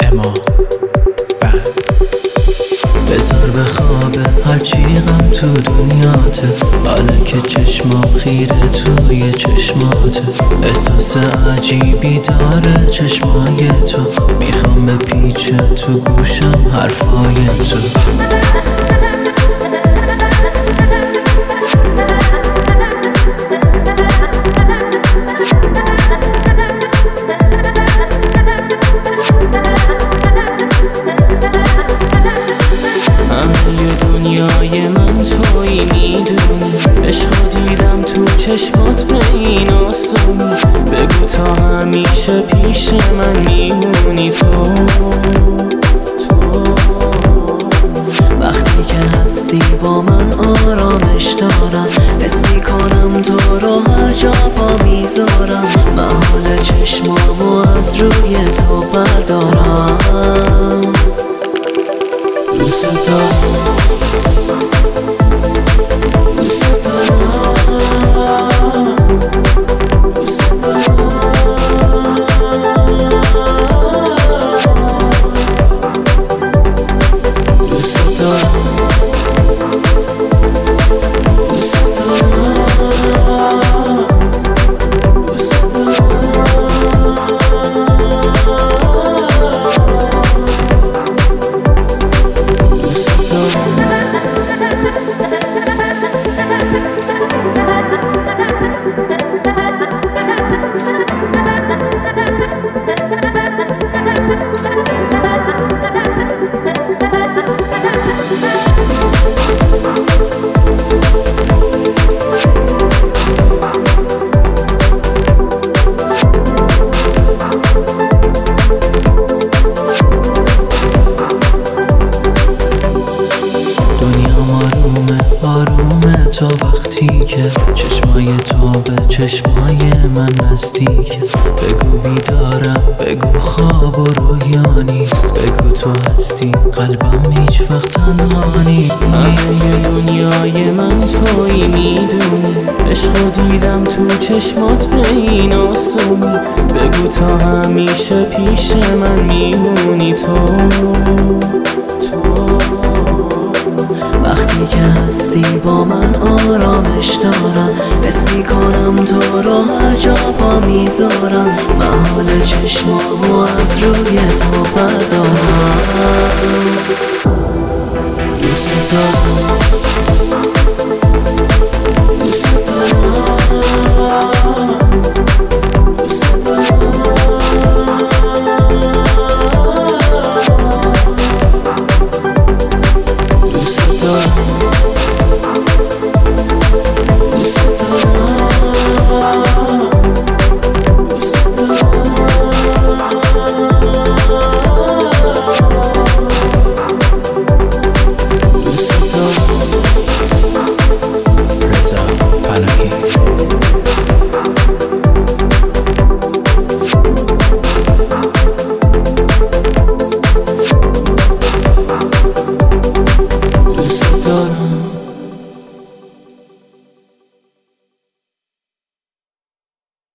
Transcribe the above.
اما بذار به خوابه هرچی غم تو دنیاته، حالا که چشمام خیره توی چشماته. احساس عجیبی داره چشمای تو، میخوام به پیچه تو گوشم حرفای تو. دنیای من تویی میدونی، عشقو دیدم تو چشمات به این آسونی. بگو تا همیشه پیش من میمونی تو وقتی که هستی با من آرامش دارم، حس میکنم تو رو هر جا پا میذارم. محال چشمامو از روی تو بردارم. دوست دارم تا وقتی که چشمای تو به چشمای من نزدیکه. بگو بیدارم، بگو خواب و رویا نیست، بگو تو هستی قلبم هیچ وقت تنها نیست. همه دنیای من تویی میدونی، عشقو دیدم تو چشمات به این آسونی. بگو تا همیشه پیش من میمونی تو وقتی که هستی با من آرامش دارم، حس میکنم تو رو هر جا پا میذارم. محال چشمامو از روی تو بردارم.